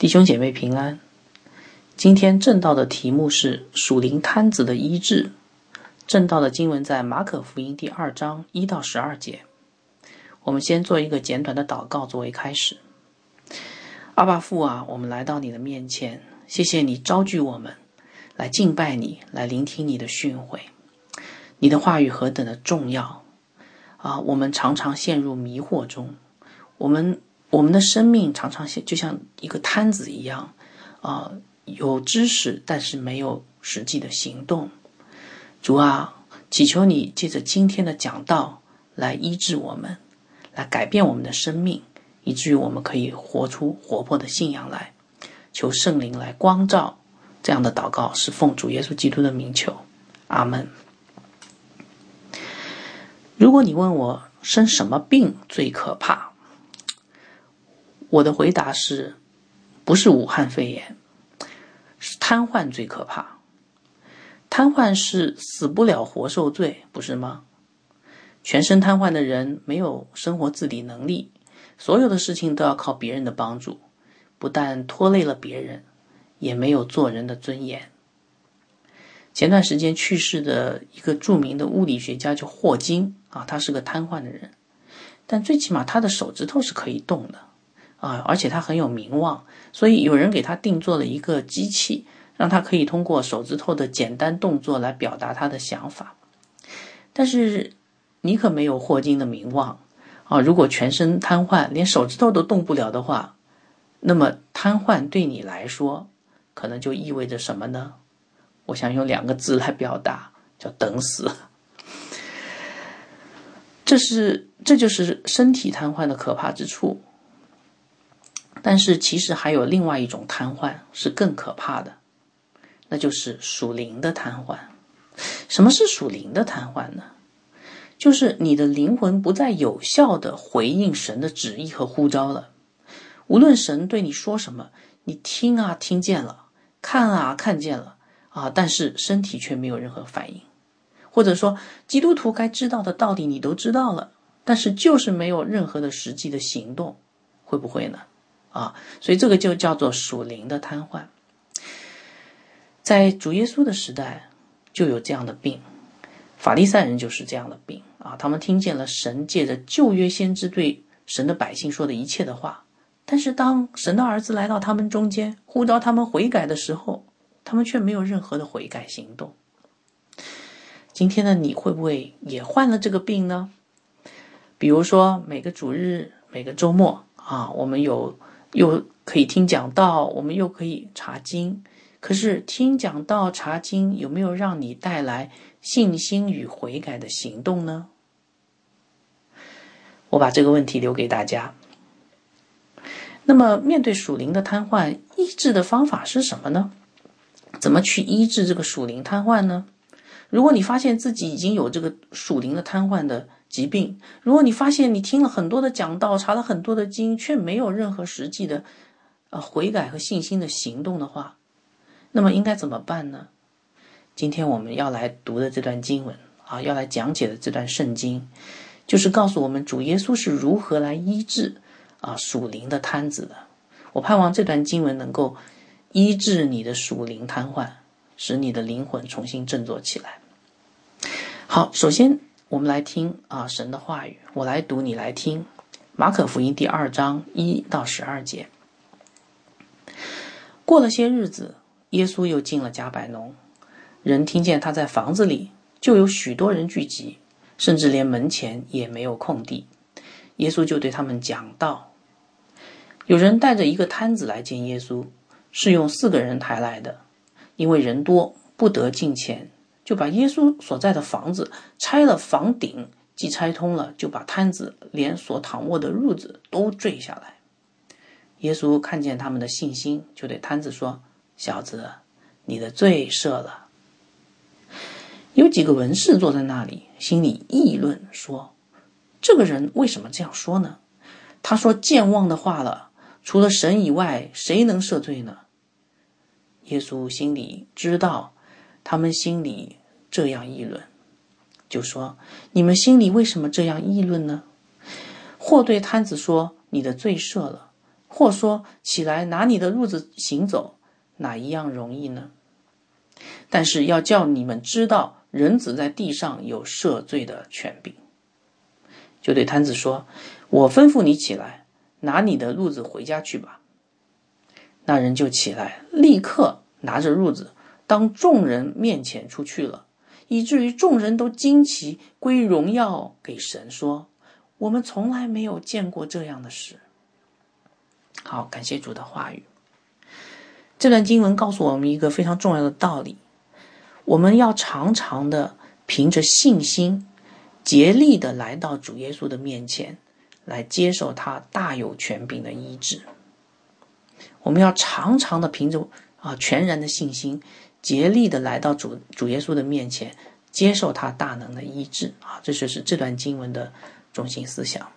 弟兄姐妹平安。今天正道的题目是属灵瘫子的医治。正道的经文在马可福音第2章1到12节。我们先做一个简短的祷告作为开始。阿爸父啊，我们来到你的面前，谢谢你召聚我们来敬拜你，来聆听你的训诲。你的话语何等的重要啊！我们常常陷入迷惑中，我们的生命常常就像一个瘫子一样有知识但是没有实际的行动。主啊，祈求你借着今天的讲道来医治我们，来改变我们的生命，以至于我们可以活出活泼的信仰来。求圣灵来光照。这样的祷告是奉主耶稣基督的名求，阿们。如果你问我生什么病最可怕，我的回答是，不是武汉肺炎，是瘫痪最可怕。瘫痪是死不了活受罪，不是吗？全身瘫痪的人没有生活自理能力，所有的事情都要靠别人的帮助，不但拖累了别人，也没有做人的尊严。前段时间去世的一个著名的物理学家叫霍金他是个瘫痪的人，但最起码他的手指头是可以动的而且他很有名望，所以有人给他定做了一个机器，让他可以通过手指头的简单动作来表达他的想法。但是你可没有霍金的名望如果全身瘫痪，连手指头都动不了的话，那么瘫痪对你来说可能就意味着什么呢？我想用2个字来表达，叫等死。这就是身体瘫痪的可怕之处。但是其实还有另外一种瘫痪是更可怕的，那就是属灵的瘫痪。什么是属灵的瘫痪呢？就是你的灵魂不再有效地回应神的旨意和呼召了。无论神对你说什么，你听见了，看看见了但是身体却没有任何反应。或者说基督徒该知道的道理你都知道了，但是就是没有任何的实际的行动，会不会呢？所以这个就叫做属灵的瘫痪。在主耶稣的时代就有这样的病，法利赛人就是这样的病他们听见了神借着旧约先知对神的百姓说的一切的话，但是当神的儿子来到他们中间，呼召他们悔改的时候，他们却没有任何的悔改行动。今天的你会不会也患了这个病呢？比如说每个主日每个周末我们又可以听讲道，我们又可以查经，可是听讲道查经有没有让你带来信心与悔改的行动呢？我把这个问题留给大家。那么面对属灵的瘫痪，医治的方法是什么呢？怎么去医治这个属灵瘫痪呢？如果你发现自己已经有这个属灵的瘫痪的疾病，如果你发现你听了很多的讲道，查了很多的经，却没有任何实际的悔改和信心的行动的话，那么应该怎么办呢？今天我们要来读的这段经文要来讲解的这段圣经，就是告诉我们主耶稣是如何来医治属灵的瘫子的。我盼望这段经文能够医治你的属灵瘫痪，使你的灵魂重新振作起来。好，首先我们来听神的话语，我来读你来听。马可福音第2章1到12节。过了些日子，耶稣又进了迦百农，人听见他在房子里，就有许多人聚集，甚至连门前也没有空地。耶稣就对他们讲道。有人带着一个摊子来见耶稣，是用4个人抬来的，因为人多不得进前，就把耶稣所在的房子拆了房顶，既拆通了，就把摊子连所躺卧的褥子都坠下来。耶稣看见他们的信心，就对摊子说：小子，你的罪赦了。有几个文士坐在那里，心里议论说：这个人为什么这样说呢？他说健忘的话了，除了神以外，谁能赦罪呢？耶稣心里知道他们心里这样议论，就说：你们心里为什么这样议论呢？或对摊子说：你的罪赦了。 或说起来拿你的褥子行走，哪一样容易呢？但是要叫你们知道，人子在地上有赦罪的权柄。就对摊子说，我吩咐你起来，拿你的褥子回家去吧。那人就起来，立刻拿着褥子当众人面前出去了，以至于众人都惊奇，归荣耀给神，说，我们从来没有见过这样的事。好，感谢主的话语。这段经文告诉我们一个非常重要的道理，我们要常常的凭着信心竭力的来到主耶稣的面前，来接受他大有权柄的医治。我们要常常的凭着全然的信心，竭力的来到主耶稣的面前，接受他大能的医治这就是这段经文的中心思想。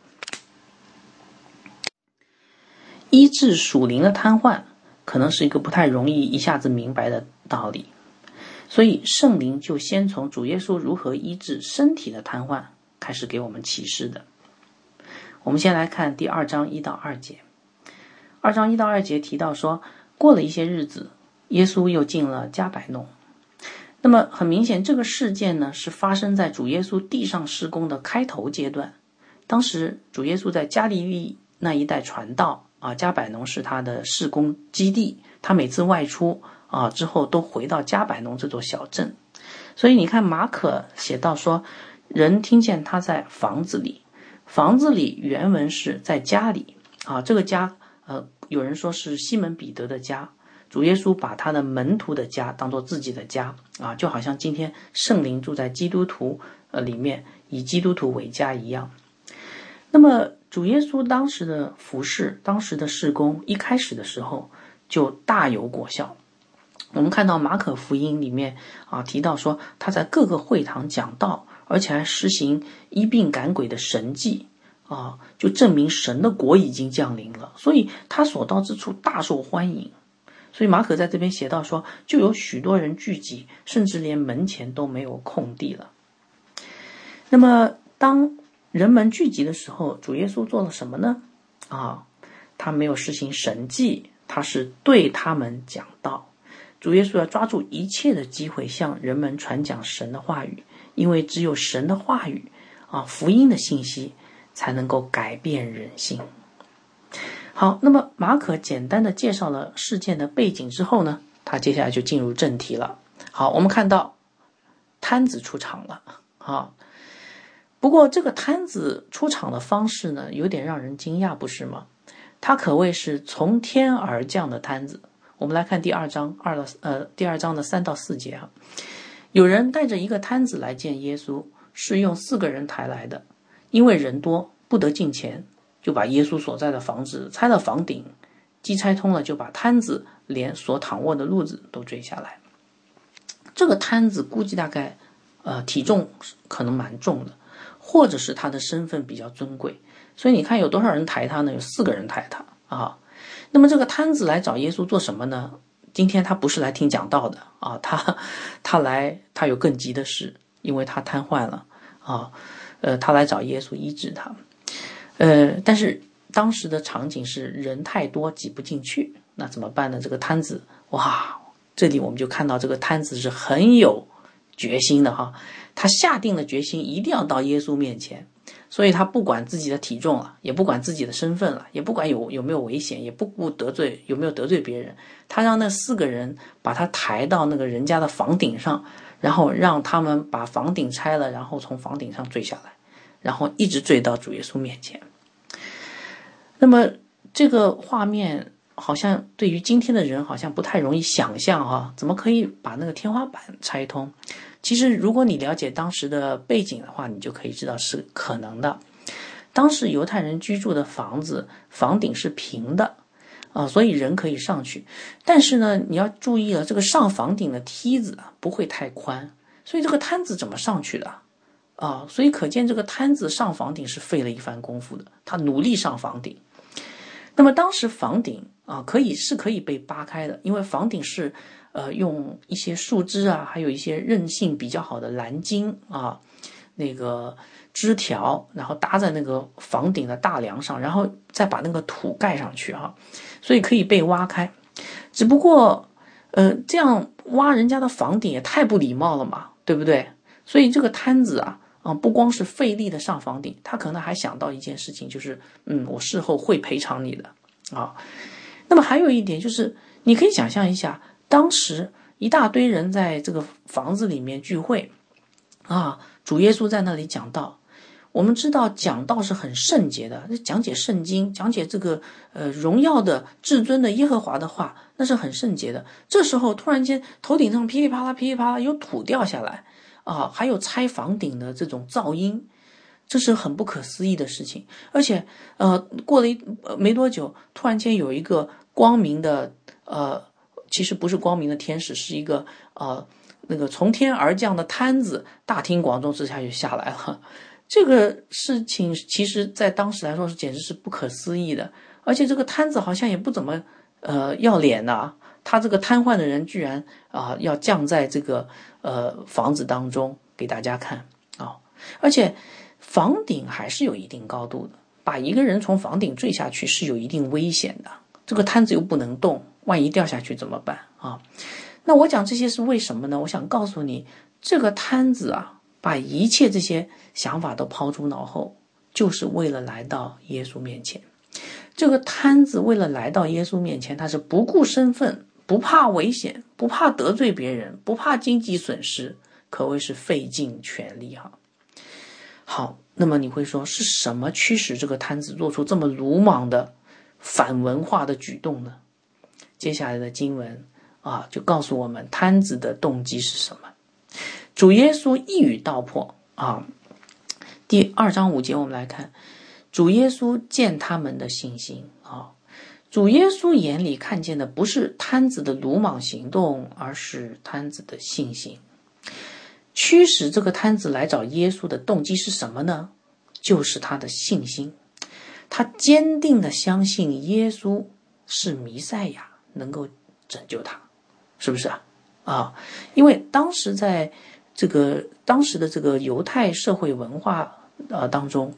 医治属灵的瘫痪可能是一个不太容易一下子明白的道理，所以圣灵就先从主耶稣如何医治身体的瘫痪开始给我们启示的。我们先来看第2章1到2节。2章1到2节提到说，过了一些日子，耶稣又进了加百农。那么很明显，这个事件呢是发生在主耶稣地上事工的开头阶段。当时主耶稣在加利利那一带传道加百农是他的事工基地，他每次外出之后都回到加百农这座小镇。所以你看马可写到说，人听见他在房子里，房子里原文是在家里这个家有人说是西门彼得的家，主耶稣把他的门徒的家当作自己的家就好像今天圣灵住在基督徒里面，以基督徒为家一样。那么主耶稣当时的服事，当时的事工，一开始的时候就大有果效。我们看到马可福音里面提到说，他在各个会堂讲道，而且还实行医病赶鬼的神迹就证明神的国已经降临了，所以他所到之处大受欢迎。所以马可在这边写到说，就有许多人聚集，甚至连门前都没有空地了。那么当人们聚集的时候，主耶稣做了什么呢？他没有实行神迹，他是对他们讲道。主耶稣要抓住一切的机会向人们传讲神的话语，因为只有神的话语福音的信息才能够改变人心。好，那么马可简单的介绍了事件的背景之后呢，他接下来就进入正题了。好，我们看到摊子出场了不过这个摊子出场的方式呢，有点让人惊讶，不是吗？他可谓是从天而降的摊子。我们来看第二章的3到4节有人带着一个摊子来见耶稣，是用4个人抬来的，因为人多不得进前，就把耶稣所在的房子拆了房顶，既拆通了，就把摊子连所躺卧的褥子都坠下来。这个摊子估计大概体重可能蛮重的，或者是他的身份比较尊贵，所以你看有多少人抬他呢？有4个人抬他那么这个摊子来找耶稣做什么呢？今天他不是来听讲道的他有更急的事，因为他瘫痪了他来找耶稣医治他。但是当时的场景是人太多挤不进去，那怎么办呢？这个摊子这里我们就看到这个摊子是很有决心的他下定了决心一定要到耶稣面前，所以他不管自己的体重了，也不管自己的身份了，也不管有没有危险，也不顾有没有得罪别人，他让那4个人把他抬到那个人家的房顶上，然后让他们把房顶拆了，然后从房顶上坠下来，然后一直坠到主耶稣面前。那么这个画面好像对于今天的人好像不太容易想象怎么可以把那个天花板拆通？其实如果你了解当时的背景的话，你就可以知道是可能的。当时犹太人居住的房子房顶是平的所以人可以上去，但是呢你要注意了，这个上房顶的梯子不会太宽，所以这个摊子怎么上去的所以可见这个摊子上房顶是费了一番功夫的，他努力上房顶。那么当时房顶可以被扒开的，因为房顶是用一些树枝还有一些韧性比较好的蓝筋那个枝条，然后搭在那个房顶的大梁上，然后再把那个土盖上去所以可以被挖开。只不过这样挖人家的房顶也太不礼貌了嘛，对不对？所以这个摊子不光是费力的上房顶，他可能还想到一件事情，就是我事后会赔偿你的那么还有一点就是，你可以想象一下，当时一大堆人在这个房子里面聚会主耶稣在那里讲道。我们知道讲道是很圣洁的，讲解圣经，讲解这个荣耀的至尊的耶和华的话，那是很圣洁的。这时候突然间头顶上噼里啪啦噼里啪啦有土掉下来还有拆房顶的这种噪音，这是很不可思议的事情。而且过了没多久，突然间有一个光明的其实不是光明的天使，是一个那个从天而降的摊子，大庭广众之下就下来了。这个事情其实在当时来说是简直是不可思议的。而且这个摊子好像也不怎么要脸他这个瘫痪的人居然要降在这个房子当中给大家看而且房顶还是有一定高度的，把一个人从房顶坠下去是有一定危险的。这个摊子又不能动，万一掉下去怎么办那我讲这些是为什么呢？我想告诉你，这个摊子把一切这些想法都抛诸脑后，就是为了来到耶稣面前。这个摊子为了来到耶稣面前，他是不顾身份，不怕危险，不怕得罪别人，不怕经济损失，可谓是费尽全力好，那么你会说，是什么驱使这个摊子做出这么鲁莽的反文化的举动呢？接下来的经文就告诉我们摊子的动机是什么。主耶稣一语道破第2章5节我们来看，主耶稣见他们的信心主耶稣眼里看见的不是摊子的鲁莽行动，而是摊子的信心。驱使这个摊子来找耶稣的动机是什么呢？就是他的信心。他坚定地相信耶稣是弥赛亚，能够拯救他，是不是因为当时在当时的这个犹太社会文化当中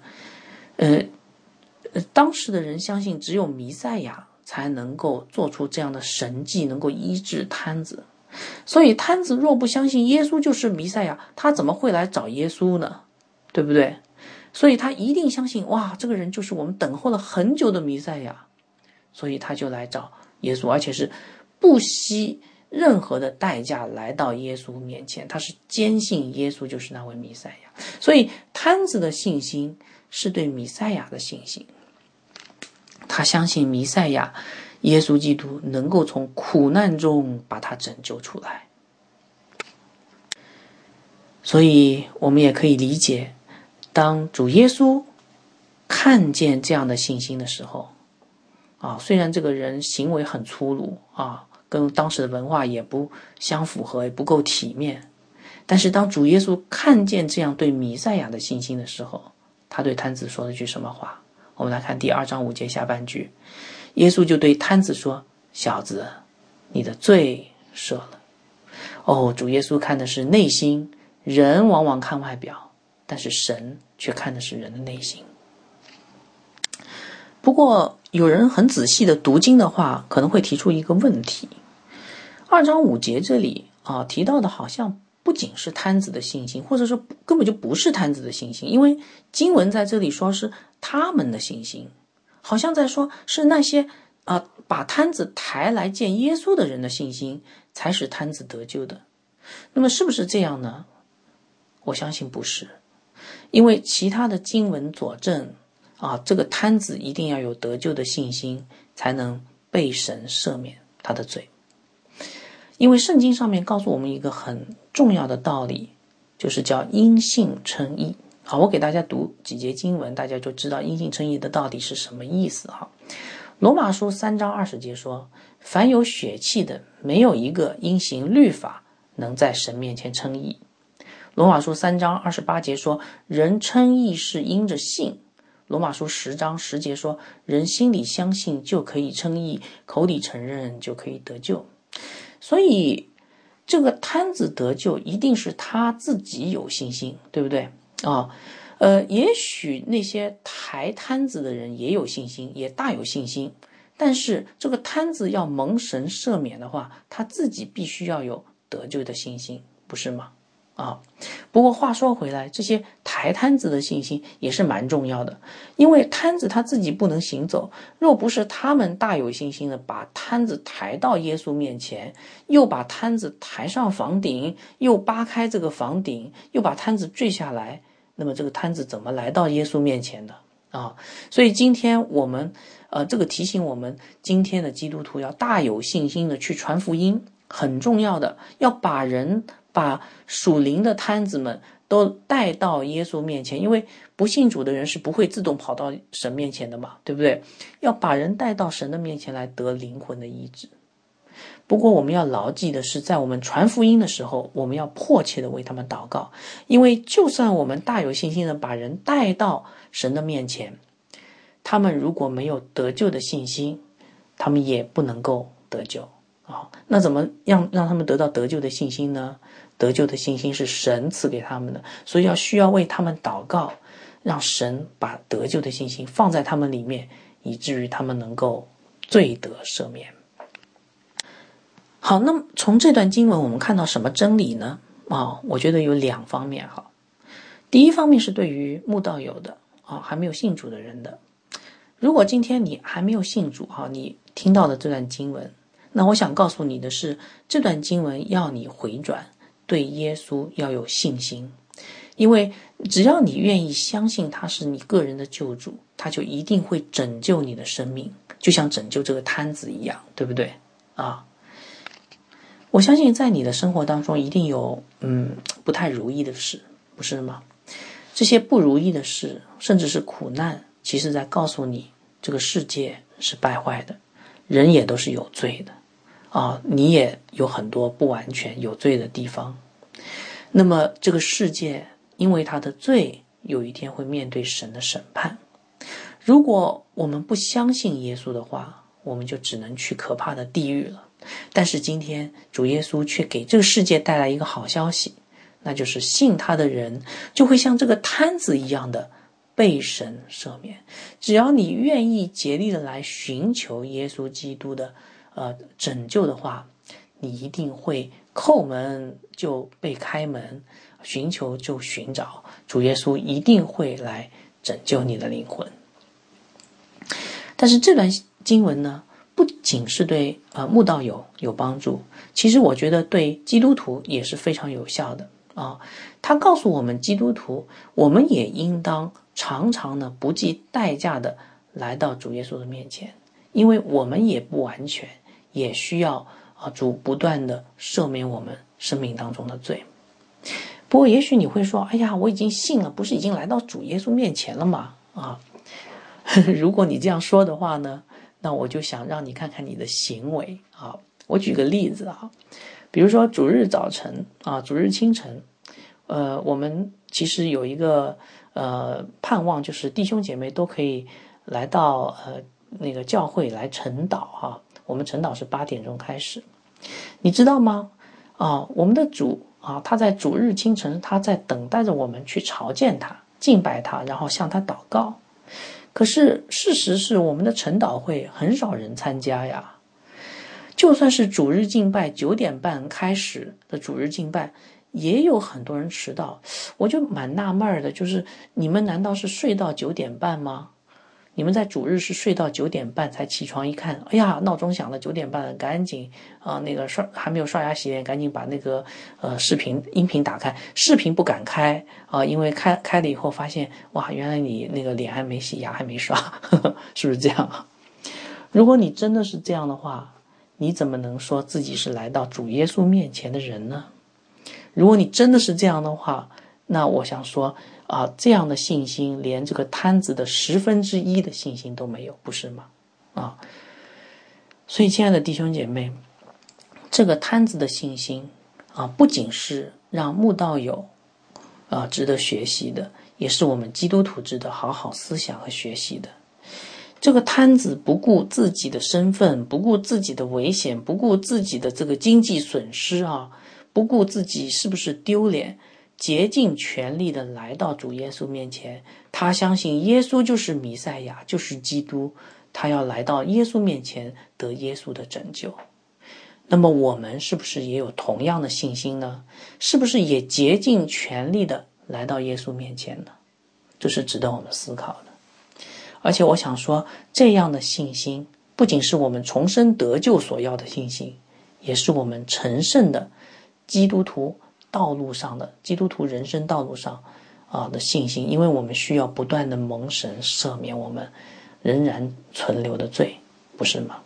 当时的人相信只有弥赛亚才能够做出这样的神迹，能够医治摊子。所以摊子若不相信耶稣就是弥赛亚，他怎么会来找耶稣呢？对不对？所以他一定相信，这个人就是我们等候了很久的弥赛亚，所以他就来找耶稣，而且是不惜任何的代价来到耶稣面前，他是坚信耶稣就是那位弥赛亚。所以摊子的信心是对弥赛亚的信心，他相信弥赛亚耶稣基督能够从苦难中把他拯救出来。所以我们也可以理解，当主耶稣看见这样的信心的时候虽然这个人行为很粗鲁跟当时的文化也不相符合，也不够体面，但是当主耶稣看见这样对弥赛亚的信心的时候，他对摊子说了句什么话？我们来看第2章5节下半句，耶稣就对摊子说，小子，你的罪赦了。主耶稣看的是内心，人往往看外表，但是神却看的是人的内心。不过有人很仔细的读经的话，可能会提出一个问题，2章5节这里提到的好像不仅是摊子的信心，或者说根本就不是摊子的信心，因为经文在这里说是他们的信心，好像在说是那些把摊子抬来见耶稣的人的信心才使摊子得救的。那么是不是这样呢？我相信不是，因为其他的经文佐证这个摊子一定要有得救的信心，才能被神赦免他的罪。因为圣经上面告诉我们一个很重要的道理，就是叫因信称义。我给大家读几节经文，大家就知道因信称义的到底是什么意思罗马书3章20节说，凡有血气的，没有一个因行律法能在神面前称义。罗马书3章28节说，人称义是因着信。罗马书10章10节说，人心里相信就可以称义，口里承认就可以得救。所以这个摊子得救一定是他自己有信心，对不对？ 也许那些抬摊子的人也有信心，也大有信心，但是这个摊子要蒙神赦免的话，他自己必须要有得救的信心，不是吗？不过话说回来，这些抬摊子的信心也是蛮重要的，因为摊子他自己不能行走，若不是他们大有信心的把摊子抬到耶稣面前，又把摊子抬上房顶，又扒开这个房顶，又把摊子坠下来，那么这个摊子怎么来到耶稣面前的所以今天我们这个提醒我们，今天的基督徒要大有信心的去传福音，很重要的，要把属灵的摊子们都带到耶稣面前，因为不信主的人是不会自动跑到神面前的嘛，对不对？要把人带到神的面前来得灵魂的医治。不过我们要牢记的是，在我们传福音的时候，我们要迫切的为他们祷告，因为就算我们大有信心的把人带到神的面前，他们如果没有得救的信心，他们也不能够得救那怎么样让他们得到得救的信心呢？得救的信心是神赐给他们的，所以需要为他们祷告，让神把得救的信心放在他们里面，以至于他们能够罪得赦免。好，那么从这段经文我们看到什么真理呢？我觉得有两方面第一方面是对于慕道友的还没有信主的人的。如果今天你还没有信主你听到的这段经文，那我想告诉你的是，这段经文要你回转，对耶稣要有信心，因为只要你愿意相信他是你个人的救主，他就一定会拯救你的生命，就像拯救这个摊子一样，对不对我相信在你的生活当中一定有不太如意的事，不是吗？这些不如意的事甚至是苦难，其实在告诉你这个世界是败坏的，人也都是有罪的你也有很多不完全有罪的地方。那么这个世界因为他的罪，有一天会面对神的审判。如果我们不相信耶稣的话，我们就只能去可怕的地狱了。但是今天主耶稣却给这个世界带来一个好消息，那就是信他的人就会像这个摊子一样的被神赦免。只要你愿意竭力的来寻求耶稣基督的拯救的话，你一定会叩门就被开门，寻求就寻找，主耶稣一定会来拯救你的灵魂。但是这段经文呢，不仅是对慕道友有帮助，其实我觉得对基督徒也是非常有效的他告诉我们基督徒，我们也应当常常的不计代价的来到主耶稣的面前，因为我们也不完全，也需要主不断的赦免我们生命当中的罪。不过也许你会说，哎呀，我已经信了，不是已经来到主耶稣面前了吗如果你这样说的话呢，那我就想让你看看你的行为我举个例子比如说主日早晨主日清晨我们其实有一个盼望，就是弟兄姐妹都可以来到那个教会来晨祷我们晨祷是8点钟开始。你知道吗我们的主他在主日清晨，他在等待着我们去朝见他，敬拜他，然后向他祷告。可是事实是，我们的晨祷会很少人参加呀。就算是主日敬拜9点半开始的主日敬拜，也有很多人迟到。我就蛮纳闷的，就是你们难道是睡到9点半吗？你们在主日是睡到9点半才起床，一看，哎呀，闹钟响了，9点半了，赶紧那个还没有刷牙洗脸，赶紧把那个音频打开，视频不敢开因为开了以后发现，哇，原来你那个脸还没洗，牙还没刷是不是这样？如果你真的是这样的话，你怎么能说自己是来到主耶稣面前的人呢？如果你真的是这样的话，那我想说这样的信心连这个摊子的1/10的信心都没有，不是吗？所以亲爱的弟兄姐妹，这个摊子的信心不仅是让慕道友值得学习的，也是我们基督徒值得好好思想和学习的。这个摊子不顾自己的身份，不顾自己的危险，不顾自己的这个经济损失不顾自己是不是丢脸， 竭尽全力的来到主耶稣面前，他相信耶稣就是弥赛亚，就是基督，他要来到耶稣面前得耶稣的拯救。那么我们是不是也有同样的信心呢？是不是也竭尽全力的来到耶稣面前呢？这是值得我们思考的。而且我想说，这样的信心不仅是我们重生得救所要的信心，也是我们成圣的基督徒道路上的基督徒人生道路上的信心，因为我们需要不断的蒙神赦免我们仍然存留的罪，不是吗？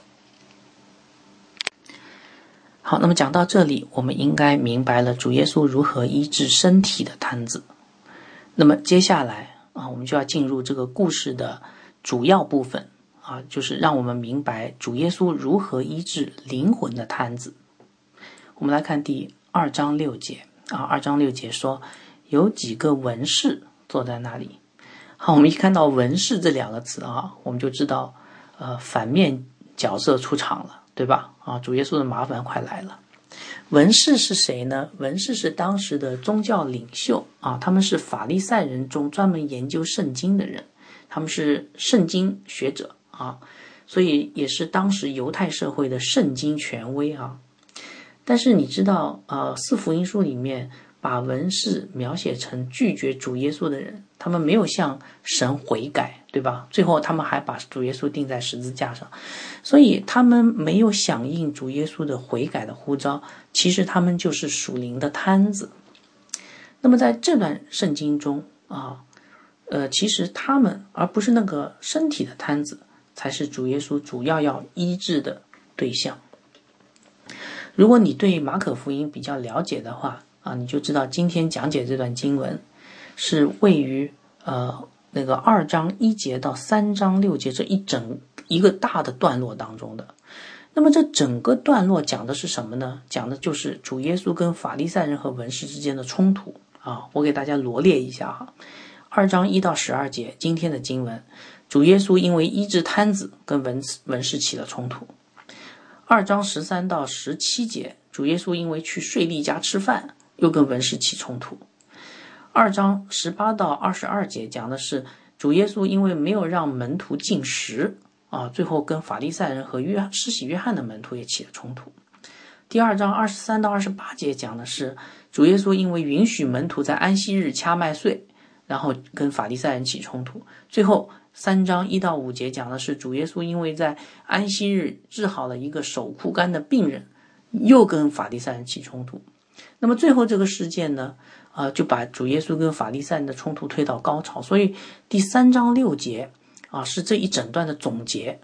好，那么讲到这里，我们应该明白了主耶稣如何医治身体的瘫子。那么接下来我们就要进入这个故事的主要部分就是让我们明白主耶稣如何医治灵魂的瘫子。我们来看第2章6节2章6节说，有几个文士坐在那里。好，我们一看到文士这两个词我们就知道反面角色出场了，对吧？主耶稣的麻烦快来了。文士是谁呢？文士是当时的宗教领袖他们是法利赛人中专门研究圣经的人，他们是圣经学者所以也是当时犹太社会的圣经权威但是你知道四福音书里面把文士描写成拒绝主耶稣的人，他们没有向神悔改，对吧？最后他们还把主耶稣钉在十字架上，所以他们没有响应主耶稣的悔改的呼召，其实他们就是属灵的瘫子。那么在这段圣经中其实他们而不是那个身体的瘫子才是主耶稣主要医治的对象。如果你对马可福音比较了解的话你就知道今天讲解这段经文是位于那个2章1节到3章6节这一个大的段落当中的。那么这整个段落讲的是什么呢？讲的就是主耶稣跟法利赛人和文士之间的冲突我给大家罗列一下2章1到12节今天的经文，主耶稣因为医治瘫子跟文士起了冲突。2章13到17节，主耶稣因为去税吏家吃饭又跟文士起冲突。2章18到22节讲的是主耶稣因为没有让门徒禁食最后跟法利赛人和施洗约翰的门徒也起了冲突。第2章23到28节讲的是主耶稣因为允许门徒在安息日掐麦穗，然后跟法利赛人起冲突。最后3章1到5节讲的是主耶稣因为在安息日治好了一个手枯干的病人，又跟法利赛人起冲突。那么最后这个事件呢就把主耶稣跟法利赛人的冲突推到高潮，所以第3章6节是这一整段的总结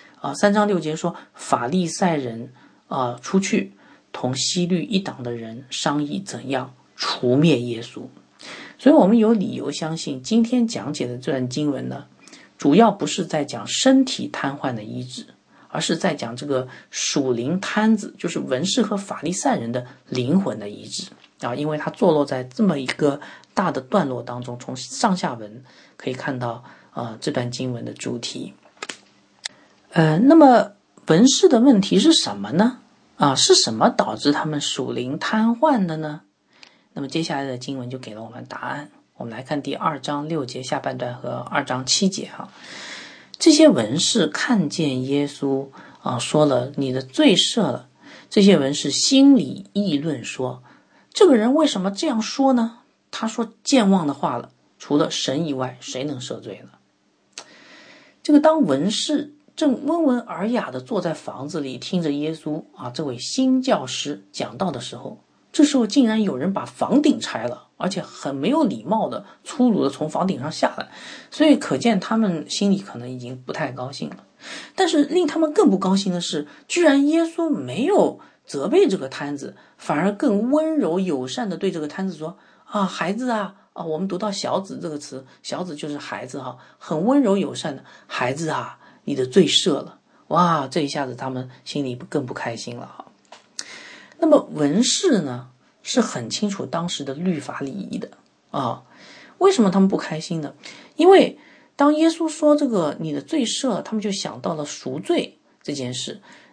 3章6节说，法利赛人出去同希律一党的人商议怎样除灭耶稣。所以我们有理由相信今天讲解的这段经文呢，主要不是在讲身体瘫痪的医治，而是在讲这个属灵瘫子，就是文士和法利赛人的灵魂的医治因为它坐落在这么一个大的段落当中，从上下文可以看到这段经文的主题。那么文士的问题是什么呢？是什么导致他们属灵瘫痪的呢？那么接下来的经文就给了我们答案。我们来看第2章6节下半段和2章7节这些文士看见耶稣说了你的罪赦了，这些文士心里议论说，这个人为什么这样说呢？他说健忘的话了，除了神以外谁能赦罪呢？这个当文士正温文尔雅地坐在房子里听着耶稣这位新教师讲道的时候，这时候竟然有人把房顶拆了，而且很没有礼貌的粗鲁的从房顶上下来，所以可见他们心里可能已经不太高兴了。但是令他们更不高兴的是，居然耶稣没有责备这个摊子，反而更温柔友善的对这个摊子说孩子我们读到小子这个词，小子就是孩子很温柔友善的，孩子你的罪赦了。哇，这一下子他们心里更不开心了那么文士呢是很清楚当时的律法礼仪的为什么他们不开心呢？因为当耶稣说这个你的罪赦，他们就想到了赎罪这件事。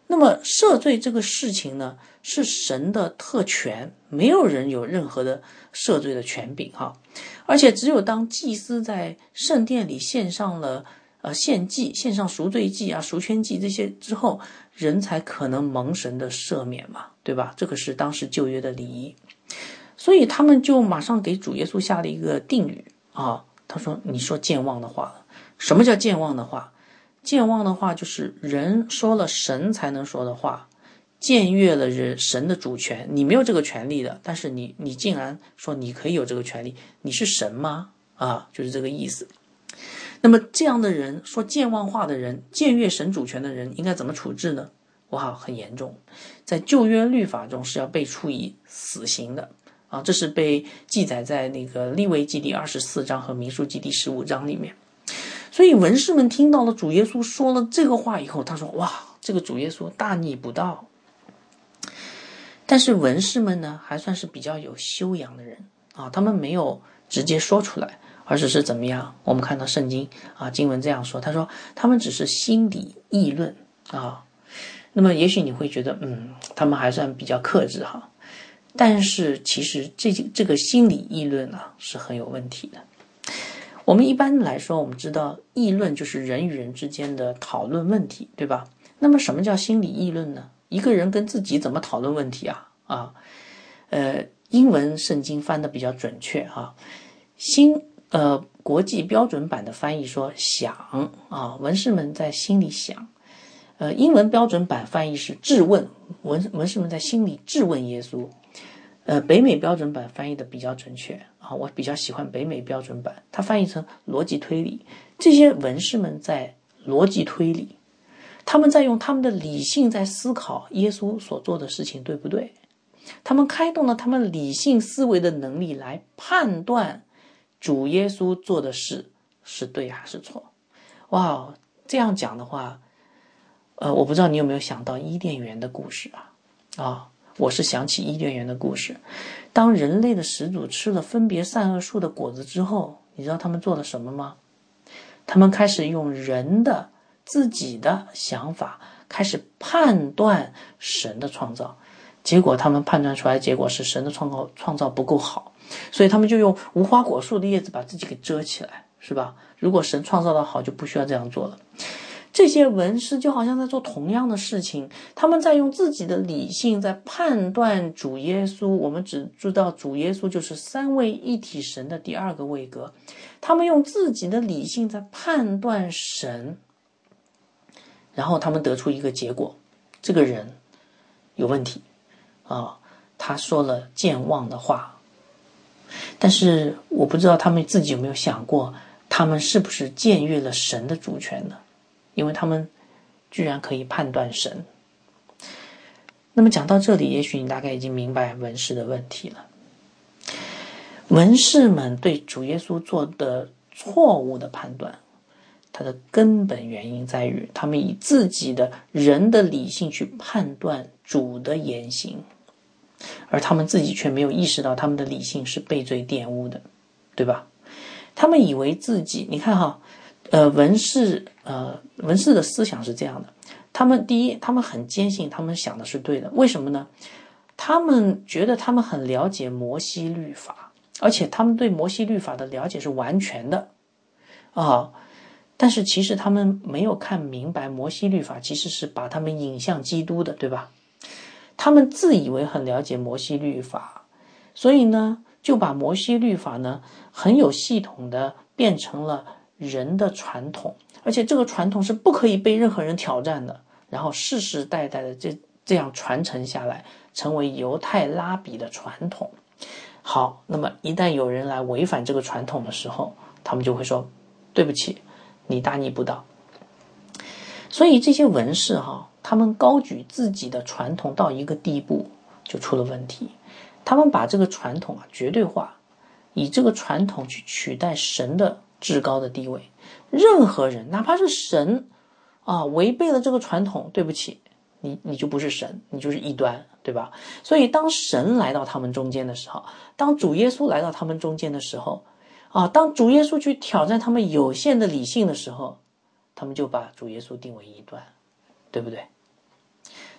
那么赦罪这个事情呢，是神的特权，没有人有任何的赦罪的权柄哈。而且只有当祭司在圣殿里献上了献祭，献上赎罪祭啊、赎愆祭这些之后，人才可能蒙神的赦免嘛，对吧？这个是当时旧约的礼仪。所以他们就马上给主耶稣下了一个定语啊，他说：“你说健忘的话。”什么叫健忘的话？健忘的话就是人说了神才能说的话，僭越了神的主权，你没有这个权利的，但是你竟然说你可以有这个权利，你是神吗？啊，就是这个意思。那么这样的人，说健忘话的人，僭越神主权的人，应该怎么处置呢？哇，很严重，在旧约律法中是要被处以死刑的啊，这是被记载在那个利未记第24章和民数记第15章里面。所以文士们听到了主耶稣说了这个话以后，他说：“哇，这个主耶稣大逆不道。”但是文士们呢，还算是比较有修养的人啊，他们没有直接说出来，而只是怎么样？我们看到圣经啊，经文这样说，他说他们只是心里议论啊。那么也许你会觉得，他们还算比较克制哈，但是其实这个心理议论啊是很有问题的。我们一般来说，我们知道议论就是人与人之间的讨论问题，对吧？那么什么叫心理议论呢？一个人跟自己怎么讨论问题啊？英文圣经翻的比较准确啊，国际标准版的翻译说想啊，文士们在心里想。英文标准版翻译是质问，文士们在心里质问耶稣。北美标准版翻译的比较准确啊，我比较喜欢北美标准版，它翻译成逻辑推理。这些文士们在逻辑推理，他们在用他们的理性在思考耶稣所做的事情对不对，他们开动了他们理性思维的能力来判断主耶稣做的事是对还是错。哇，这样讲的话，我不知道你有没有想到伊甸园的故事啊？我是想起伊甸园的故事。当人类的始祖吃了分别善恶树的果子之后，你知道他们做了什么吗？他们开始用人的自己的想法开始判断神的创造，结果他们判断出来的结果是神的创造不够好，所以他们就用无花果树的叶子把自己给遮起来，是吧？如果神创造的好，就不需要这样做了。这些文士就好像在做同样的事情，他们在用自己的理性在判断主耶稣。我们只知道主耶稣就是三位一体神的第二个位格，他们用自己的理性在判断神，然后他们得出一个结果，这个人有问题啊，他说了健忘的话。但是我不知道他们自己有没有想过，他们是不是僭越了神的主权呢？因为他们居然可以判断神。那么讲到这里，也许你大概已经明白文士的问题了。文士们对主耶稣做的错误的判断，它的根本原因在于他们以自己的人的理性去判断主的言行，而他们自己却没有意识到他们的理性是被罪玷污的，对吧？他们以为自己，你看哈，文士的思想是这样的，第一，他们很坚信他们想的是对的，为什么呢？他们觉得他们很了解摩西律法，而且他们对摩西律法的了解是完全的但是其实他们没有看明白摩西律法其实是把他们引向基督的，对吧？他们自以为很了解摩西律法，所以呢就把摩西律法呢很有系统的变成了人的传统，而且这个传统是不可以被任何人挑战的，然后世世代代的这样传承下来，成为犹太拉比的传统。好，那么一旦有人来违反这个传统的时候，他们就会说对不起，你大逆不道。所以这些文士他们高举自己的传统到一个地步就出了问题，他们把这个传统绝对化，以这个传统去取代神的至高的地位。任何人哪怕是神违背了这个传统，对不起，你就不是神，你就是异端，对吧？所以当神来到他们中间的时候，当主耶稣来到他们中间的时候当主耶稣去挑战他们有限的理性的时候，他们就把主耶稣定为异端，对不对？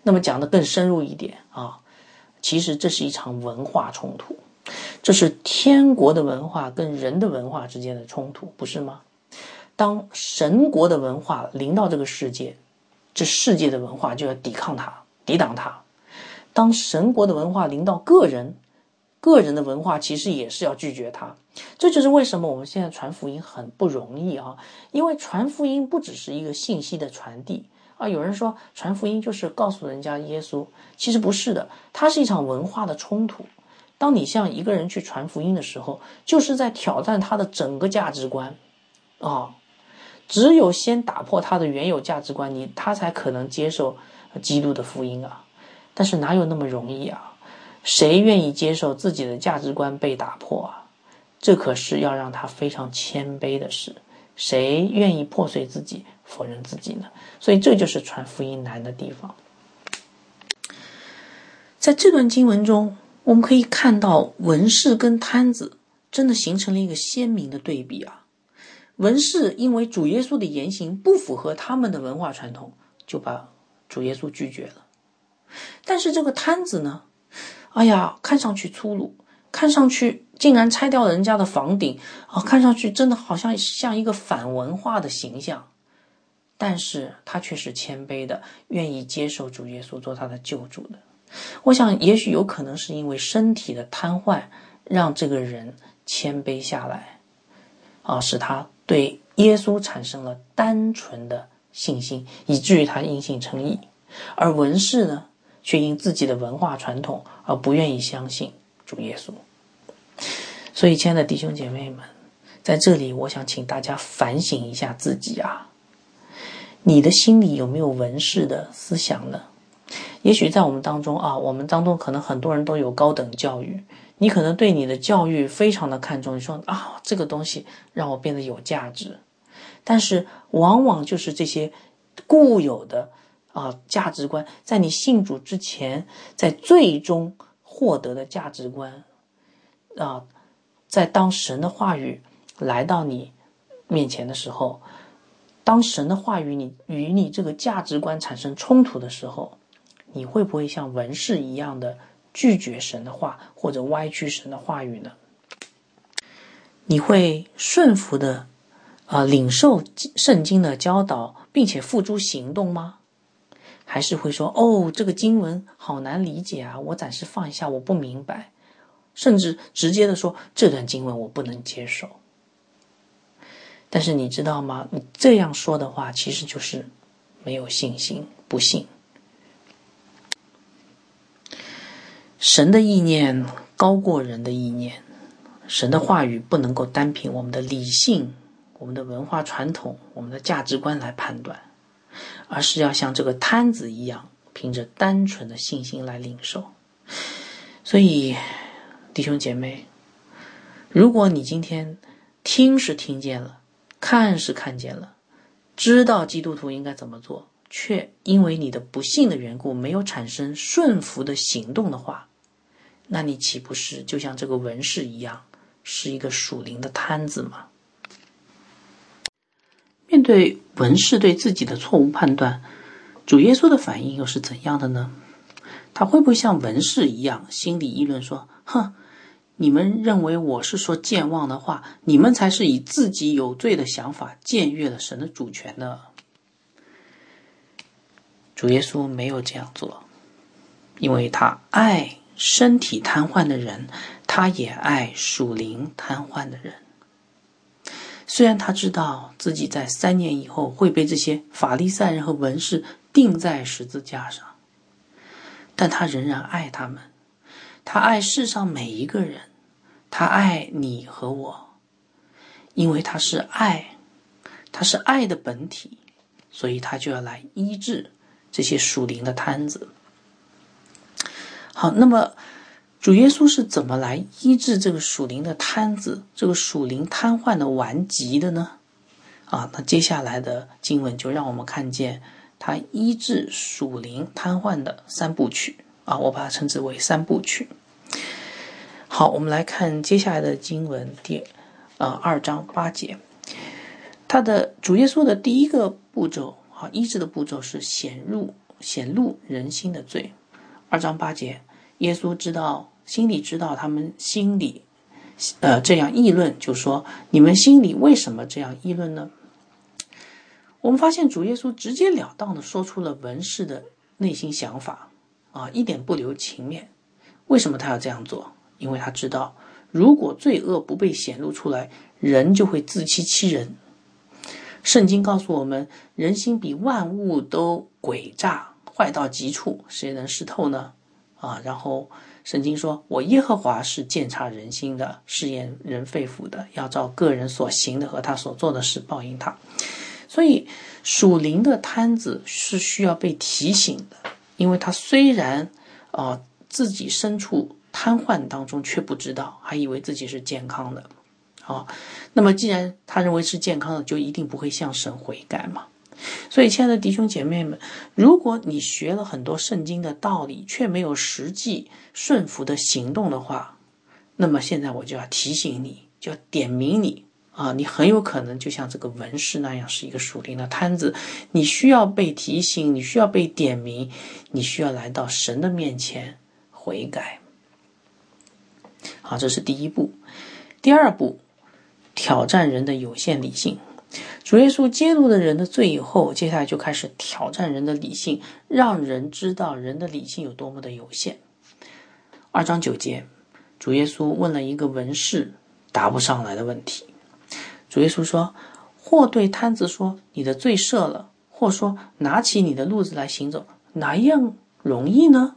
那么讲得更深入一点啊，其实这是一场文化冲突，这是天国的文化跟人的文化之间的冲突，不是吗？当神国的文化临到这个世界，这世界的文化就要抵抗它，抵挡它。当神国的文化临到个人，个人的文化其实也是要拒绝它。这就是为什么我们现在传福音很不容易啊，因为传福音不只是一个信息的传递啊。有人说传福音就是告诉人家耶稣，其实不是的，它是一场文化的冲突。当你向一个人去传福音的时候，就是在挑战他的整个价值观啊。只有先打破他的原有价值观，他才可能接受基督的福音啊。但是哪有那么容易啊？谁愿意接受自己的价值观被打破啊？这可是要让他非常谦卑的事。谁愿意破碎自己，否认自己呢？所以这就是传福音难的地方。在这段经文中，我们可以看到文士跟摊子真的形成了一个鲜明的对比啊。文士因为主耶稣的言行不符合他们的文化传统，就把主耶稣拒绝了。但是这个摊子呢，哎呀，看上去粗鲁，看上去竟然拆掉了人家的房顶啊，看上去真的好像一个反文化的形象。但是他却是谦卑的，愿意接受主耶稣做他的救主的。我想也许有可能是因为身体的瘫痪，让这个人谦卑下来啊，使他对耶稣产生了单纯的信心，以至于他因信称义。而文士呢，却因自己的文化传统而不愿意相信主耶稣。所以亲爱的弟兄姐妹们，在这里我想请大家反省一下自己啊，你的心里有没有文士的思想呢？也许在我们当中可能很多人都有高等教育，你可能对你的教育非常的看重，你说这个东西让我变得有价值。但是往往就是这些固有的价值观，在你信主之前，在最终获得的价值观在当神的话语来到你面前的时候，当神的话语与你这个价值观产生冲突的时候，你会不会像文士一样的拒绝神的话，或者歪曲神的话语呢？你会顺服的领受圣经的教导，并且付诸行动吗？还是会说这个经文好难理解啊，我暂时放一下，我不明白，甚至直接的说这段经文我不能接受。但是你知道吗？你这样说的话，其实就是没有信心，不信。神的意念高过人的意念，神的话语不能够单凭我们的理性、我们的文化传统、我们的价值观来判断，而是要像这个摊子一样，凭着单纯的信心来领受。所以弟兄姐妹，如果你今天听是听见了，看是看见了，知道基督徒应该怎么做，却因为你的不信的缘故没有产生顺服的行动的话，那你岂不是就像这个文士一样，是一个属灵的摊子吗？面对文士对自己的错误判断，主耶稣的反应又是怎样的呢？他会不会像文士一样心里议论说，你们认为我是说健忘的话，你们才是以自己有罪的想法僭越了神的主权呢？主耶稣没有这样做，因为他爱身体瘫痪的人，他也爱属灵瘫痪的人。虽然他知道自己在3年以后会被这些法利赛人和文士钉在十字架上，但他仍然爱他们。他爱世上每一个人，他爱你和我，因为他是爱，他是爱的本体，所以他就要来医治这些属灵的摊子。好，那么主耶稣是怎么来医治这个属灵的摊子，这个属灵瘫痪的顽疾的呢？那接下来的经文就让我们看见他医治属灵瘫痪的3部曲我把它称之为3部曲。好，我们来看接下来的经文2章8节。主耶稣的第一个步骤医治的步骤是显显露人心的罪。2章8节，耶稣心里知道他们心里这样议论，就说你们心里为什么这样议论呢？我们发现主耶稣直截了当地说出了文士的内心想法一点不留情面。为什么他要这样做？因为他知道如果罪恶不被显露出来，人就会自欺欺人。圣经告诉我们，人心比万物都诡诈，坏到极处，谁能识透呢？然后圣经说，我耶和华是鉴察人心的，试验人肺腑的，要照个人所行的和他所做的事报应他。所以属灵的摊子是需要被提醒的，因为他虽然自己身处瘫痪当中，却不知道，还以为自己是健康的。那么既然他认为是健康的，就一定不会向神悔改嘛。所以亲爱的弟兄姐妹们，如果你学了很多圣经的道理，却没有实际顺服的行动的话，那么现在我就要提醒你，就要点名你你很有可能就像这个文士那样，是一个属灵的摊子，你需要被提醒，你需要被点名，你需要来到神的面前悔改。好，这是第一步。第二步，挑战人的有限理性。主耶稣揭露了人的罪以后，接下来就开始挑战人的理性，让人知道人的理性有多么的有限。2章9节，主耶稣问了一个文士答不上来的问题。主耶稣说，或对摊子说你的罪赦了，或说拿起你的褥子来行走，哪一样容易呢？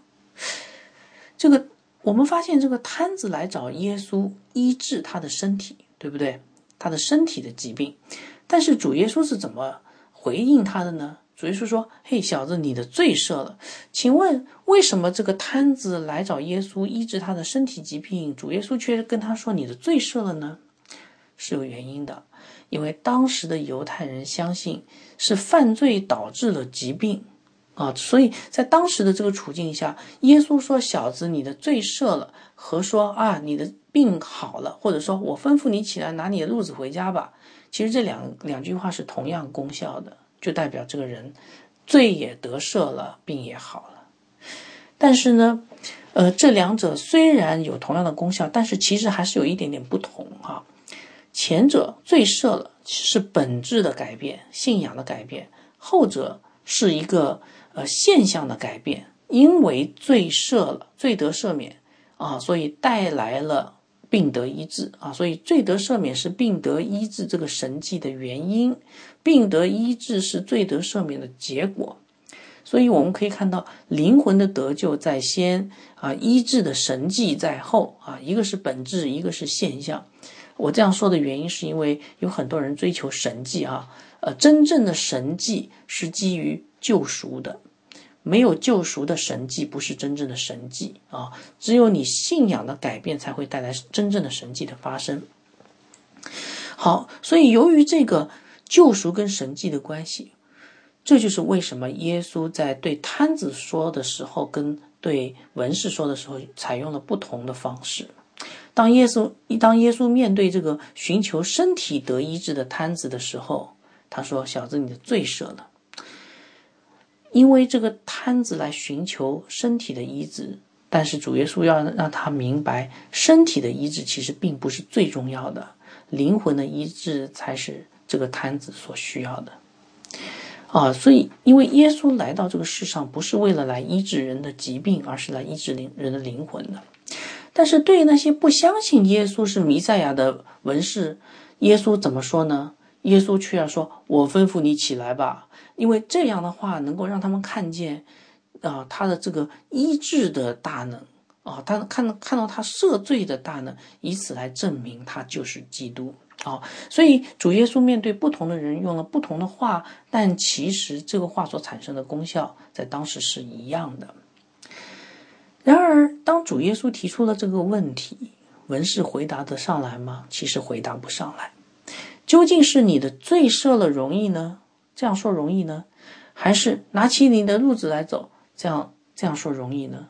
我们发现这个摊子来找耶稣医治他的身体，对不对？他的身体的疾病。但是主耶稣是怎么回应他的呢？主耶稣说，嘿小子，你的罪赦了。请问为什么这个摊子来找耶稣医治他的身体疾病，主耶稣却跟他说你的罪赦了呢？是有原因的，因为当时的犹太人相信是犯罪导致了疾病所以在当时的这个处境下，耶稣说小子你的罪赦了，和说你的病好了，或者说我吩咐你起来拿你的褥子回家吧，其实这两句话是同样功效的，就代表这个人罪也得赦了，病也好了。但是呢这两者虽然有同样的功效，但是其实还是有一点点不同前者罪赦了是本质的改变，信仰的改变，后者是一个现象的改变，因为罪赦了，罪得赦免所以带来了病得医治所以罪得赦免是病得医治这个神迹的原因，病得医治是罪得赦免的结果。所以我们可以看到灵魂的得救在先医治的神迹在后一个是本质，一个是现象。我这样说的原因是因为有很多人追求神迹真正的神迹是基于救赎的，没有救赎的神迹不是真正的神迹只有你信仰的改变才会带来真正的神迹的发生。好，所以由于这个救赎跟神迹的关系，这就是为什么耶稣在对摊子说的时候跟对文士说的时候采用了不同的方式。当耶稣面对这个寻求身体得医治的摊子的时候，他说小子你的罪赦了。因为这个摊子来寻求身体的医治，但是主耶稣要让他明白身体的医治其实并不是最重要的，灵魂的医治才是这个摊子所需要的所以因为耶稣来到这个世上不是为了来医治人的疾病，而是来医治人的灵魂的。但是对于那些不相信耶稣是弥赛亚的文士，耶稣怎么说呢？耶稣却要说我吩咐你起来吧，因为这样的话能够让他们看见他的这个医治的大能他看到他赦罪的大能，以此来证明他就是基督所以主耶稣面对不同的人用了不同的话，但其实这个话所产生的功效在当时是一样的。然而当主耶稣提出了这个问题，文士回答得上来吗？其实回答不上来。究竟是你的罪赦了容易呢？这样说容易呢？还是拿起你的褥子来走，这样说容易呢？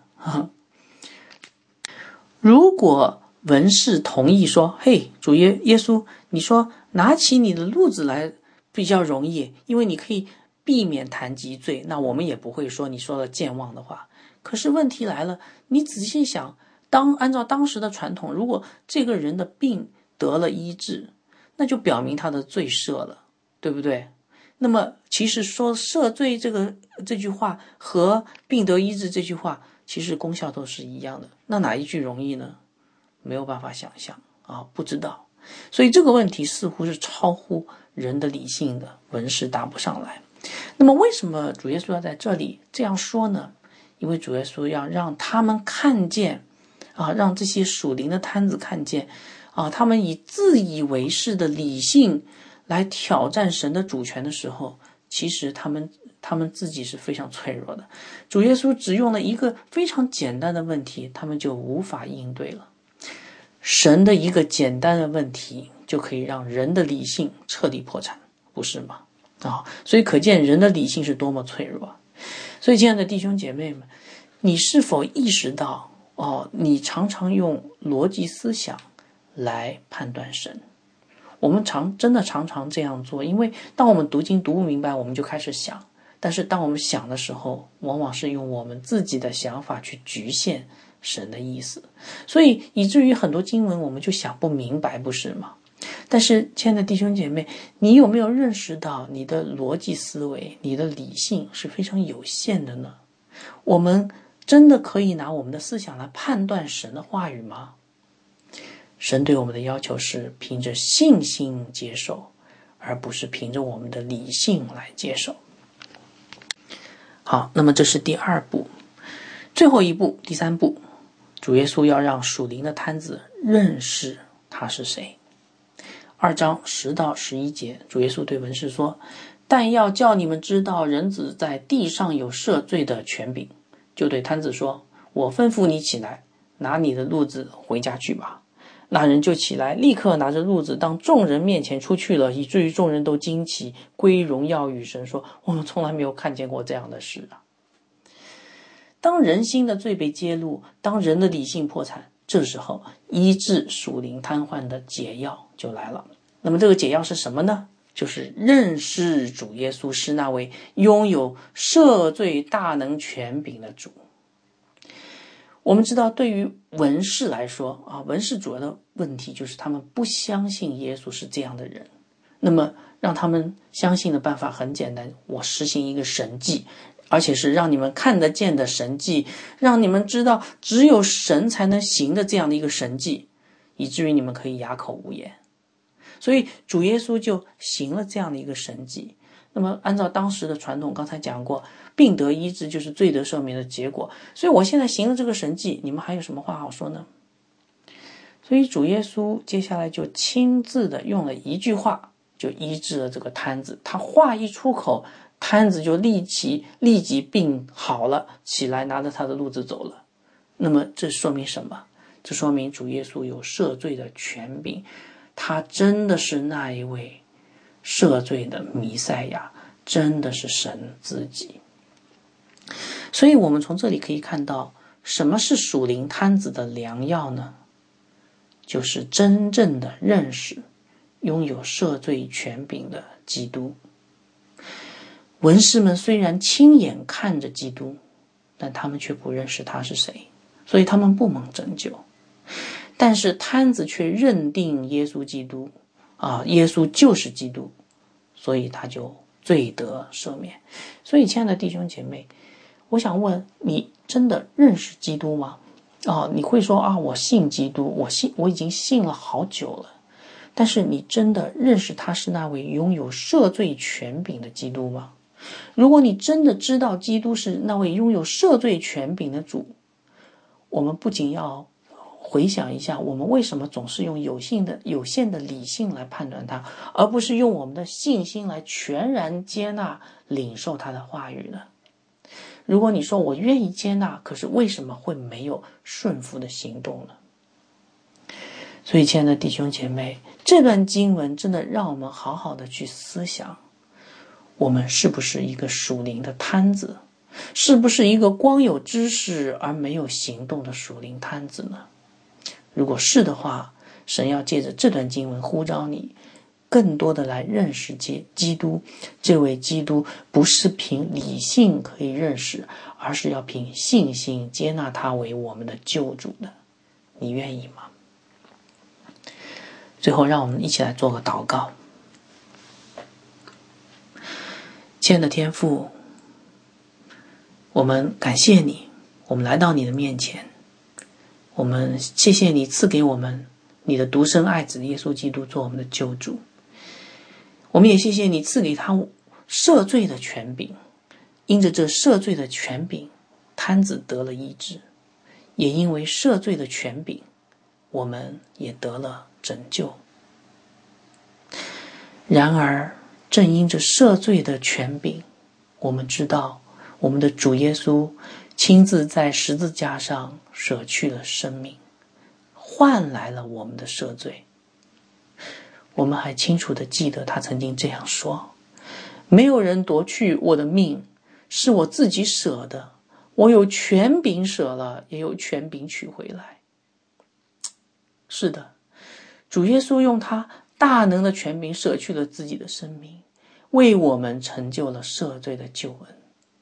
如果文士同意说，嘿，主耶稣，你说拿起你的褥子来比较容易，因为你可以避免谈及罪，那我们也不会说你说了健忘的话。可是问题来了，你仔细想，按照当时的传统，如果这个人的病得了医治，那就表明他的罪赦了，对不对？那么其实说赦罪这句话和病得医治这句话，其实功效都是一样的。那哪一句容易呢？没有办法想象啊，不知道。所以这个问题似乎是超乎人的理性的，文士答不上来。那么为什么主耶稣要在这里这样说呢？因为主耶稣要让他们看见啊，让这些属灵的摊子看见啊，他们以自以为是的理性来挑战神的主权的时候，其实他们自己是非常脆弱的。主耶稣只用了一个非常简单的问题，他们就无法应对了。神的一个简单的问题就可以让人的理性彻底破产，不是吗？所以可见人的理性是多么脆弱。所以亲爱的弟兄姐妹们，你是否意识到你常常用逻辑思想来判断神？我们真的常常这样做，因为当我们读经读不明白，我们就开始想，但是当我们想的时候，往往是用我们自己的想法去局限神的意思，所以以至于很多经文我们就想不明白，不是吗？但是亲爱的弟兄姐妹，你有没有认识到你的逻辑思维，你的理性是非常有限的呢？我们真的可以拿我们的思想来判断神的话语吗？神对我们的要求是凭着信心接受，而不是凭着我们的理性来接受。好，那么这是第二步。最后一步，第三步，主耶稣要让属灵的摊子认识他是谁。2章10到11节，主耶稣对文士说，但要叫你们知道人子在地上有赦罪的权柄，就对摊子说，我吩咐你起来，拿你的褥子回家去吧。那人就起来，立刻拿着褥子当众人面前出去了，以至于众人都惊奇，归荣耀与神，说，我们从来没有看见过这样的事啊。当人心的罪被揭露，当人的理性破产，这时候医治属灵瘫痪的解药就来了。那么这个解药是什么呢？就是认识主耶稣是那位拥有赦罪大能权柄的主。我们知道对于文士来说文士主要的问题就是他们不相信耶稣是这样的人。那么让他们相信的办法很简单，我实行一个神迹，而且是让你们看得见的神迹，让你们知道只有神才能行的这样的一个神迹，以至于你们可以哑口无言。所以主耶稣就行了这样的一个神迹。那么按照当时的传统，刚才讲过，病得医治就是罪得赦免的结果，所以我现在行了这个神迹，你们还有什么话好说呢？所以主耶稣接下来就亲自的用了一句话就医治了这个摊子，他话一出口，摊子就立即病好了，起来拿着他的褥子走了。那么这说明什么？这说明主耶稣有赦罪的权柄，他真的是那一位赦罪的弥赛亚，真的是神自己。所以我们从这里可以看到，什么是属灵摊子的良药呢？就是真正的认识拥有赦罪权柄的基督。文士们虽然亲眼看着基督，但他们却不认识他是谁，所以他们不蒙拯救。但是摊子却认定耶稣基督耶稣就是基督，所以他就罪得赦免。所以亲爱的弟兄姐妹，我想问你，真的认识基督吗？你会说我信基督，我已经信了好久了，但是你真的认识他是那位拥有赦罪权柄的基督吗？如果你真的知道基督是那位拥有赦罪权柄的主，我们不仅要回想一下我们为什么总是用有限的理性来判断他，而不是用我们的信心来全然接纳领受他的话语呢？如果你说我愿意接纳，可是为什么会没有顺服的行动呢？所以亲爱的弟兄姐妹，这段经文真的让我们好好的去思想，我们是不是一个属灵的摊子？是不是一个光有知识而没有行动的属灵摊子呢？如果是的话，神要借着这段经文呼召你更多的来认识基督，这位基督不是凭理性可以认识，而是要凭信心接纳他为我们的救主的。你愿意吗？最后让我们一起来做个祷告。亲爱的天父，我们感谢你，我们来到你的面前，我们谢谢你赐给我们你的独生爱子耶稣基督做我们的救主，我们也谢谢你赐给他赦罪的权柄，因着这赦罪的权柄，瘫子得了医治，也因为赦罪的权柄，我们也得了拯救。然而正因着赦罪的权柄，我们知道我们的主耶稣亲自在十字架上舍去了生命，换来了我们的赦罪。我们还清楚地记得他曾经这样说，没有人夺去我的命，是我自己舍的，我有权柄舍了，也有权柄取回来。是的，主耶稣用他大能的权柄舍去了自己的生命，为我们成就了赦罪的救恩。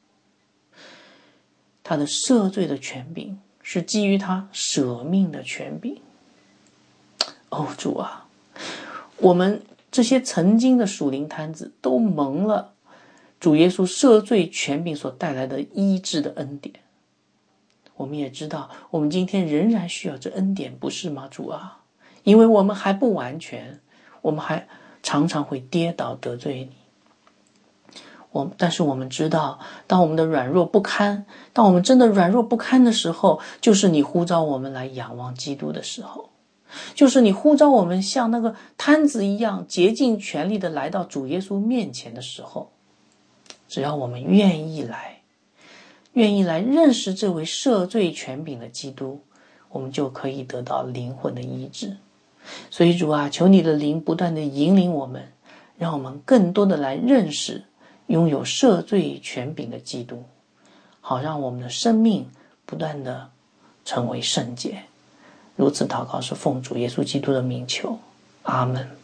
他的赦罪的权柄是基于他舍命的权柄。主啊，我们这些曾经的属灵摊子都蒙了主耶稣赦罪权柄所带来的医治的恩典。我们也知道我们今天仍然需要这恩典，不是吗，主啊？因为我们还不完全，我们还常常会跌倒得罪你。但是我们知道，当我们的软弱不堪，当我们真的软弱不堪的时候，就是你呼召我们来仰望基督的时候，就是你呼召我们像那个摊子一样竭尽全力的来到主耶稣面前的时候。只要我们愿意来认识这位赦罪权柄的基督，我们就可以得到灵魂的医治。所以主啊，求你的灵不断的引领我们，让我们更多的来认识拥有赦罪权柄的基督，好让我们的生命不断的成为圣洁。如此祷告是奉主耶稣基督的名求，阿们。